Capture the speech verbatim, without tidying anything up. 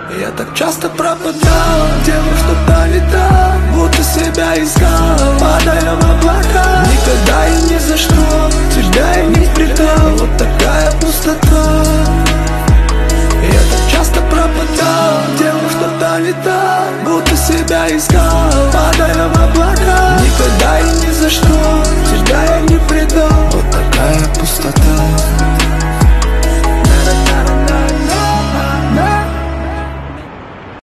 Я так часто пропадал, делал что-то не так, будто себя искал, падая в облака. Никогда и ни за что тебя я не предал, вот такая пустота. Я так часто пропадал, делал что-то не так, будто себя искал,